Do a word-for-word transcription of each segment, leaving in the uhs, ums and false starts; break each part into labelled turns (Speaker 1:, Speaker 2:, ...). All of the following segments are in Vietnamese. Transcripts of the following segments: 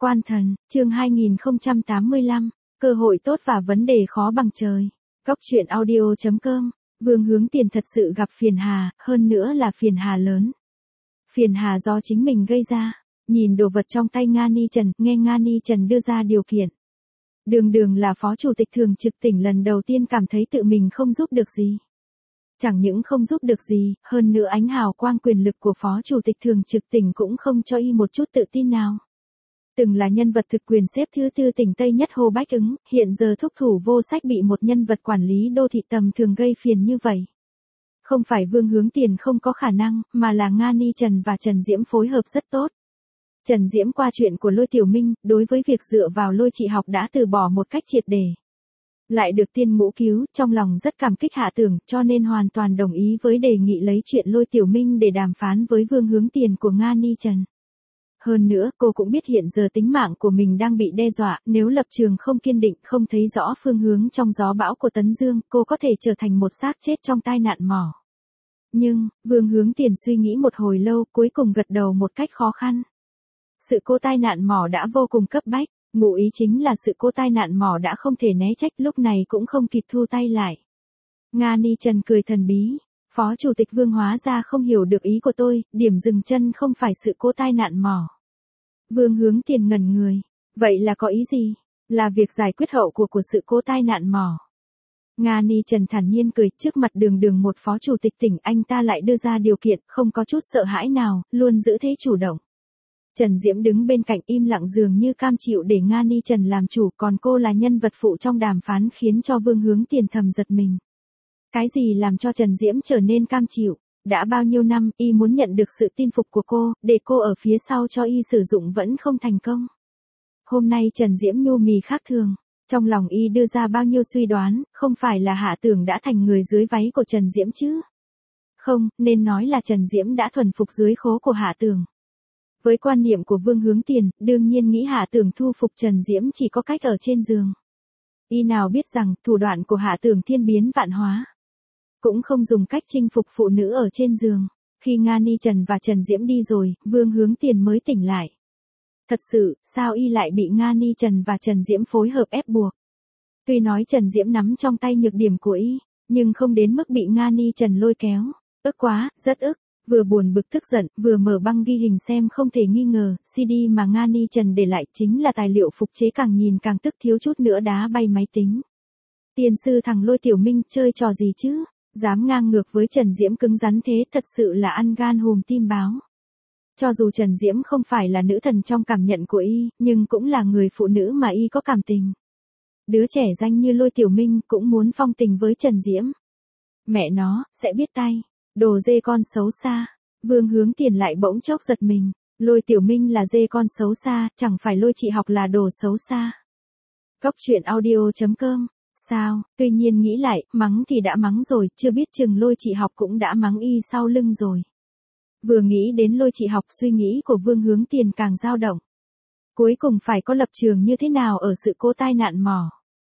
Speaker 1: Quan Thần, chương hai nghìn không trăm tám mươi lăm, cơ hội tốt và vấn đề khó bằng trời. Góc truyện audio chấm com, Vương Hướng Tiền thật sự gặp phiền hà, hơn nữa là phiền hà lớn. Phiền hà do chính mình gây ra, nhìn đồ vật trong tay Nga Ni Trần, nghe Nga Ni Trần đưa ra điều kiện. Đường đường là phó chủ tịch thường trực tỉnh lần đầu tiên cảm thấy tự mình không giúp được gì. Chẳng những không giúp được gì, hơn nữa ánh hào quang quyền lực của phó chủ tịch thường trực tỉnh cũng không cho y một chút tự tin nào. Từng là nhân vật thực quyền xếp thứ tư tỉnh Tây nhất Hồ Bách Ứng, hiện giờ thúc thủ vô sách bị một nhân vật quản lý đô thị tầm thường gây phiền như vậy. Không phải Vương Hướng Tiền không có khả năng, mà là Nga Ni Trần và Trần Diễm phối hợp rất tốt. Trần Diễm qua chuyện của Lôi Tiểu Minh, đối với việc dựa vào Lôi Trị Học đã từ bỏ một cách triệt để. Lại được Tiên Ngũ cứu, trong lòng rất cảm kích Hạ Tưởng, cho nên hoàn toàn đồng ý với đề nghị lấy chuyện Lôi Tiểu Minh để đàm phán với Vương Hướng Tiền của Nga Ni Trần. Hơn nữa, cô cũng biết hiện giờ tính mạng của mình đang bị đe dọa, nếu lập trường không kiên định, không thấy rõ phương hướng trong gió bão của Tấn Dương, cô có thể trở thành một xác chết trong tai nạn mỏ. Nhưng, Vương Hướng Tiền suy nghĩ một hồi lâu, cuối cùng gật đầu một cách khó khăn. Sự cố tai nạn mỏ đã vô cùng cấp bách, ngụ ý chính là sự cố tai nạn mỏ đã không thể né trách, lúc này cũng không kịp thu tay lại. Nga Ni Trần cười thần bí, Phó Chủ tịch Vương hóa ra không hiểu được ý của tôi, điểm dừng chân không phải sự cố tai nạn mỏ. Vương Hướng Tiền ngẩn người, vậy là có ý gì? Là việc giải quyết hậu của của sự cố tai nạn mỏ. Nga Ni Trần thản nhiên cười, trước mặt đường đường một phó chủ tịch tỉnh, anh ta lại đưa ra điều kiện, không có chút sợ hãi nào, luôn giữ thế chủ động. Trần Diễm đứng bên cạnh im lặng dường như cam chịu để Nga Ni Trần làm chủ, còn cô là nhân vật phụ trong đàm phán khiến cho Vương Hướng Tiền thầm giật mình. Cái gì làm cho Trần Diễm trở nên cam chịu? Đã bao nhiêu năm, y muốn nhận được sự tin phục của cô, để cô ở phía sau cho y sử dụng vẫn không thành công. Hôm nay Trần Diễm nhu mì khác thường, trong lòng y đưa ra bao nhiêu suy đoán, không phải là Hạ Tưởng đã thành người dưới váy của Trần Diễm chứ? Không, nên nói là Trần Diễm đã thuần phục dưới khố của Hạ Tưởng. Với quan niệm của Vương Hướng Tiền, đương nhiên nghĩ Hạ Tưởng thu phục Trần Diễm chỉ có cách ở trên giường. Y nào biết rằng, thủ đoạn của Hạ Tưởng thiên biến vạn hóa. Cũng không dùng cách chinh phục phụ nữ ở trên giường. Khi Nga Ni Trần và Trần Diễm đi rồi, Vương Hướng Tiền mới tỉnh lại. Thật sự, sao y lại bị Nga Ni Trần và Trần Diễm phối hợp ép buộc? Tuy nói Trần Diễm nắm trong tay nhược điểm của y, nhưng không đến mức bị Nga Ni Trần lôi kéo. Ức quá, rất ức. Vừa buồn bực tức giận, vừa mở băng ghi hình xem không thể nghi ngờ, xê đê mà Nga Ni Trần để lại chính là tài liệu phục chế, càng nhìn càng tức, thiếu chút nữa đá bay máy tính. Tiên sư thằng Lôi Tiểu Minh chơi trò gì chứ? Dám ngang ngược với Trần Diễm cứng rắn thế, thật sự là ăn gan hùm tim báo. Cho dù Trần Diễm không phải là nữ thần trong cảm nhận của y, nhưng cũng là người phụ nữ mà y có cảm tình. Đứa trẻ danh như Lôi Tiểu Minh cũng muốn phong tình với Trần Diễm. Mẹ nó, sẽ biết tay. Đồ dê con xấu xa. Vương Hướng Tiền lại bỗng chốc giật mình. Lôi Tiểu Minh là dê con xấu xa, chẳng phải Lôi Trị Học là đồ xấu xa. Góc truyện audio chấm com. Sao, tuy nhiên nghĩ lại, mắng thì đã mắng rồi, chưa biết chừng Lôi Trị Học cũng đã mắng y sau lưng rồi. Vừa nghĩ đến Lôi Trị Học, suy nghĩ của Vương Hướng Tiền càng dao động. Cuối cùng phải có lập trường như thế nào ở sự cố tai nạn mỏ?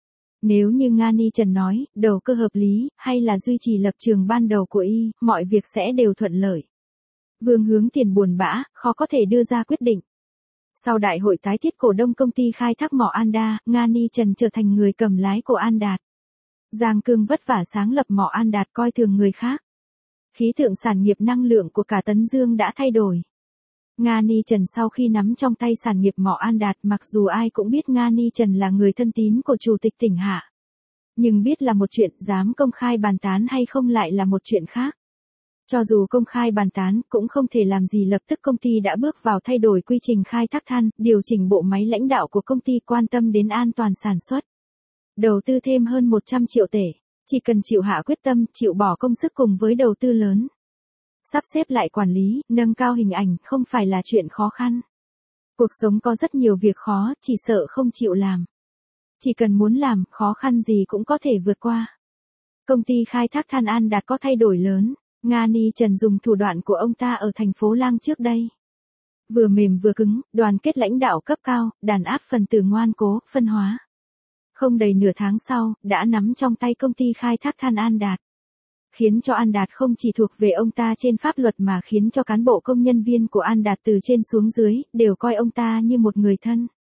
Speaker 1: Nếu như Nga Ni Trần nói, đầu cơ hợp lý, hay là duy trì lập trường ban đầu của y, mọi việc sẽ đều thuận lợi. Vương Hướng Tiền buồn bã, khó có thể đưa ra quyết định. Sau đại hội tái thiết cổ đông công ty khai thác mỏ An Đa, Nga Ni Trần trở thành người cầm lái của An Đạt. Giang Cương vất vả sáng lập mỏ An Đạt, coi thường người khác. Khí tượng sản nghiệp năng lượng của cả Tấn Dương đã thay đổi. Nga Ni Trần sau khi nắm trong tay sản nghiệp mỏ An Đạt, mặc dù ai cũng biết Nga Ni Trần là người thân tín của Chủ tịch tỉnh Hạ. Nhưng biết là một chuyện, dám công khai bàn tán hay không lại là một chuyện khác. Cho dù công khai bàn tán, cũng không thể làm gì, lập tức công ty đã bước vào thay đổi quy trình khai thác than, điều chỉnh bộ máy lãnh đạo của công ty, quan tâm đến an toàn sản xuất. Đầu tư thêm hơn một trăm triệu tệ, chỉ cần chịu hạ quyết tâm, chịu bỏ công sức cùng với đầu tư lớn. Sắp xếp lại quản lý, nâng cao hình ảnh, không phải là chuyện khó khăn. Cuộc sống có rất nhiều việc khó, chỉ sợ không chịu làm. Chỉ cần muốn làm, khó khăn gì cũng có thể vượt qua. Công ty khai thác than An Đạt có thay đổi lớn. Nga Ni Trần dùng thủ đoạn của ông ta ở thành phố Lang trước đây. Vừa mềm vừa cứng, đoàn kết lãnh đạo cấp cao, đàn áp phần tử ngoan cố, phân hóa. Không đầy nửa tháng sau, đã nắm trong tay công ty khai thác than An Đạt. Khiến cho An Đạt không chỉ thuộc về ông ta trên pháp luật mà khiến cho cán bộ công nhân viên của An Đạt từ trên xuống dưới, đều coi ông ta như một người thân.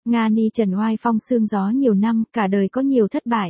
Speaker 1: Nga Ni Trần oai phong sương gió nhiều năm, cả đời có nhiều thất bại.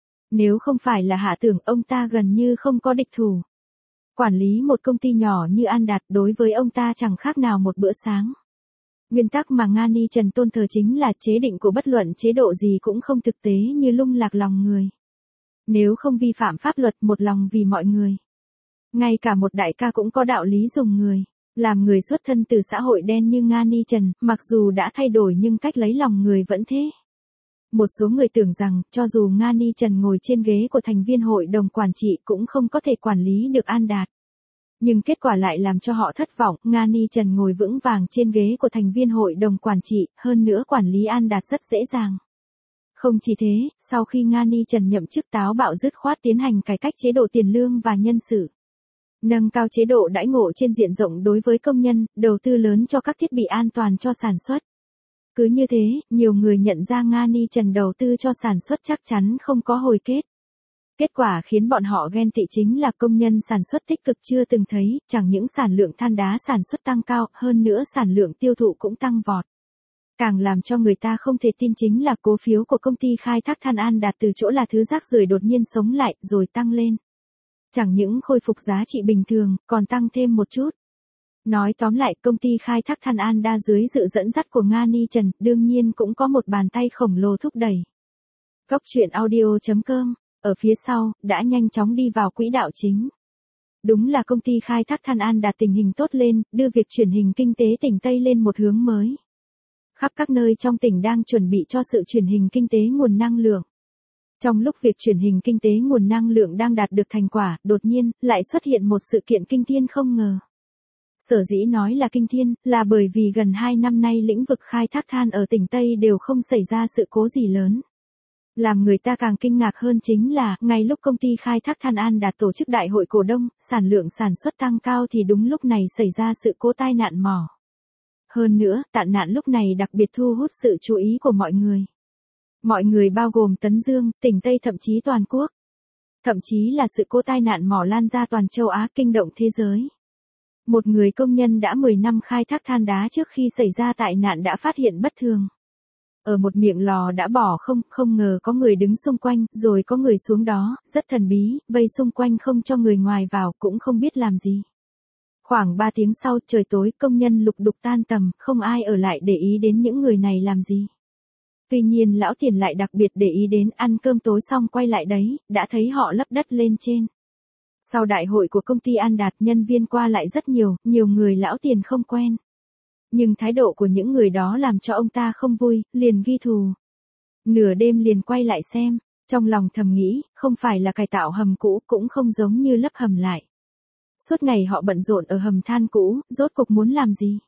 Speaker 1: Nếu không phải là Hạ Tưởng, ông ta gần như không có địch thủ. Quản lý một công ty nhỏ như An Đạt đối với ông ta chẳng khác nào một bữa sáng. Nguyên tắc mà Nga Ni Trần tôn thờ chính là chế định của bất luận chế độ gì cũng không thực tế như lung lạc lòng người. Nếu không vi phạm pháp luật, một lòng vì mọi người. Ngay cả một đại ca cũng có đạo lý dùng người. Làm người xuất thân từ xã hội đen như Nga Ni Trần, mặc dù đã thay đổi nhưng cách lấy lòng người vẫn thế. Một số người tưởng rằng, cho dù Nga Ni Trần ngồi trên ghế của thành viên hội đồng quản trị cũng không có thể quản lý được An Đạt. Nhưng kết quả lại làm cho họ thất vọng, Nga Ni Trần ngồi vững vàng trên ghế của thành viên hội đồng quản trị, hơn nữa quản lý An Đạt rất dễ dàng. Không chỉ thế, sau khi Nga Ni Trần nhậm chức táo bạo dứt khoát tiến hành cải cách chế độ tiền lương và nhân sự. Nâng cao chế độ đãi ngộ trên diện rộng đối với công nhân, đầu tư lớn cho các thiết bị an toàn cho sản xuất. Cứ như thế, nhiều người nhận ra Nga Ni Trần đầu tư cho sản xuất chắc chắn không có hồi kết. Kết quả khiến bọn họ ghen tị chính là công nhân sản xuất tích cực chưa từng thấy, chẳng những sản lượng than đá sản xuất tăng cao, hơn nữa sản lượng tiêu thụ cũng tăng vọt. Càng làm cho người ta không thể tin chính là cổ phiếu của công ty khai thác than An Đạt từ chỗ là thứ rác rưởi đột nhiên sống lại, rồi tăng lên. Chẳng những khôi phục giá trị bình thường, còn tăng thêm một chút. Nói tóm lại, công ty khai thác than An Đa dưới sự dẫn dắt của Nga Ni Trần, đương nhiên cũng có một bàn tay khổng lồ thúc đẩy. Góc truyện audio chấm com, ở phía sau, đã nhanh chóng đi vào quỹ đạo chính. Đúng là công ty khai thác than An Đạt tình hình tốt lên, đưa việc truyền hình kinh tế tỉnh Tây lên một hướng mới. Khắp các nơi trong tỉnh đang chuẩn bị cho sự truyền hình kinh tế nguồn năng lượng. Trong lúc việc truyền hình kinh tế nguồn năng lượng đang đạt được thành quả, đột nhiên, lại xuất hiện một sự kiện kinh thiên không ngờ. Sở dĩ nói là kinh thiên, là bởi vì gần hai năm nay lĩnh vực khai thác than ở tỉnh Tây đều không xảy ra sự cố gì lớn. Làm người ta càng kinh ngạc hơn chính là, ngay lúc công ty khai thác than An Đạt tổ chức đại hội cổ đông, sản lượng sản xuất tăng cao thì đúng lúc này xảy ra sự cố tai nạn mỏ. Hơn nữa, tai nạn lúc này đặc biệt thu hút sự chú ý của mọi người. Mọi người bao gồm Tấn Dương, tỉnh Tây thậm chí toàn quốc. Thậm chí là sự cố tai nạn mỏ lan ra toàn châu Á kinh động thế giới. Một người công nhân đã mười năm khai thác than đá trước khi xảy ra tai nạn đã phát hiện bất thường. Ở một miệng lò đã bỏ không, không ngờ có người đứng xung quanh, rồi có người xuống đó, rất thần bí, vây xung quanh không cho người ngoài vào, cũng không biết làm gì. Khoảng ba tiếng sau, trời tối, công nhân lục đục tan tầm, không ai ở lại để ý đến những người này làm gì. Tuy nhiên lão Tiền lại đặc biệt để ý đến, ăn cơm tối xong quay lại đấy, đã thấy họ lấp đất lên trên. Sau đại hội của công ty An Đạt, nhân viên qua lại rất nhiều, nhiều người lão Tiền không quen. Nhưng thái độ của những người đó làm cho ông ta không vui, liền ghi thù. Nửa đêm liền quay lại xem, trong lòng thầm nghĩ, không phải là cải tạo hầm cũ, cũng không giống như lấp hầm lại. Suốt ngày họ bận rộn ở hầm than cũ, rốt cuộc muốn làm gì?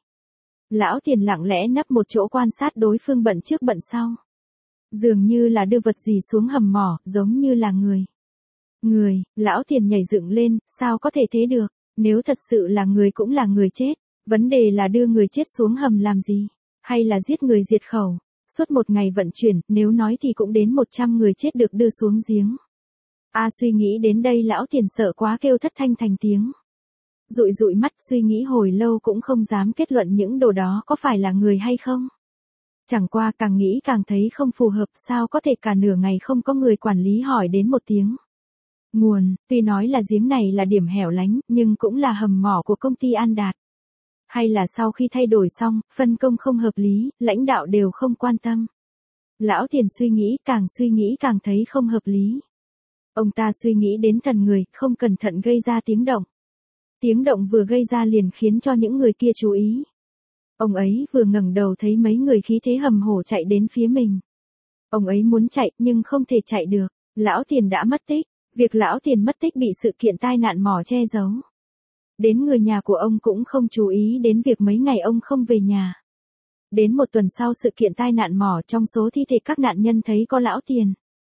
Speaker 1: Lão Tiền lặng lẽ nấp một chỗ quan sát đối phương bận trước bận sau. Dường như là đưa vật gì xuống hầm mỏ, giống như là người. Người, lão Tiền nhảy dựng lên, sao có thể thế được, nếu thật sự là người cũng là người chết. Vấn đề là đưa người chết xuống hầm làm gì? Hay là giết người diệt khẩu? Suốt một ngày vận chuyển, nếu nói thì cũng đến một trăm người chết được đưa xuống giếng. A à, suy nghĩ đến đây lão Tiền sợ quá kêu thất thanh thành tiếng. Dụi dụi mắt suy nghĩ hồi lâu cũng không dám kết luận những đồ đó có phải là người hay không. Chẳng qua càng nghĩ càng thấy không phù hợp, sao có thể cả nửa ngày không có người quản lý hỏi đến một tiếng. Nguồn, tuy nói là giếng này là điểm hẻo lánh, nhưng cũng là hầm mỏ của công ty An Đạt. Hay là sau khi thay đổi xong, phân công không hợp lý, lãnh đạo đều không quan tâm. Lão Tiền suy nghĩ, càng suy nghĩ càng thấy không hợp lý. Ông ta suy nghĩ đến thần người, không cẩn thận gây ra tiếng động. Tiếng động vừa gây ra liền khiến cho những người kia chú ý. Ông ấy vừa ngẩng đầu thấy mấy người khí thế hầm hổ chạy đến phía mình. Ông ấy muốn chạy nhưng không thể chạy được, lão Tiền đã mất tích. Việc lão Tiền mất tích bị sự kiện tai nạn mỏ che giấu. Đến người nhà của ông cũng không chú ý đến việc mấy ngày ông không về nhà. Đến một tuần sau sự kiện tai nạn mỏ, trong số thi thể các nạn nhân thấy có lão Tiền.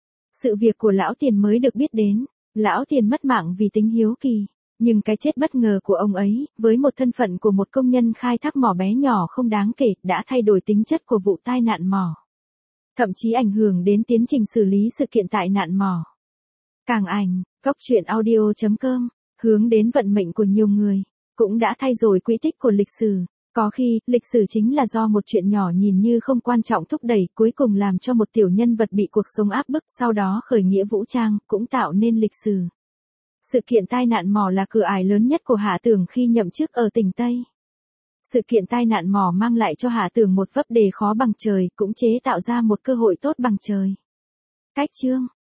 Speaker 1: Sự việc của lão Tiền mới được biết đến. Lão Tiền mất mạng vì tính hiếu kỳ. Nhưng cái chết bất ngờ của ông ấy, với một thân phận của một công nhân khai thác mỏ bé nhỏ không đáng kể, đã thay đổi tính chất của vụ tai nạn mỏ. Thậm chí ảnh hưởng đến tiến trình xử lý sự kiện tai nạn mỏ. Càng ảnh, góc truyện audio chấm com, hướng đến vận mệnh của nhiều người, cũng đã thay đổi quỹ tích của lịch sử. Có khi, lịch sử chính là do một chuyện nhỏ nhìn như không quan trọng thúc đẩy, cuối cùng làm cho một tiểu nhân vật bị cuộc sống áp bức, sau đó khởi nghĩa vũ trang, cũng tạo nên lịch sử. Sự kiện tai nạn mỏ là cửa ải lớn nhất của Hạ Tường khi nhậm chức ở tỉnh Tây. Sự kiện tai nạn mỏ mang lại cho Hạ Tường một vấp đề khó bằng trời, cũng chế tạo ra một cơ hội tốt bằng trời. Cách chương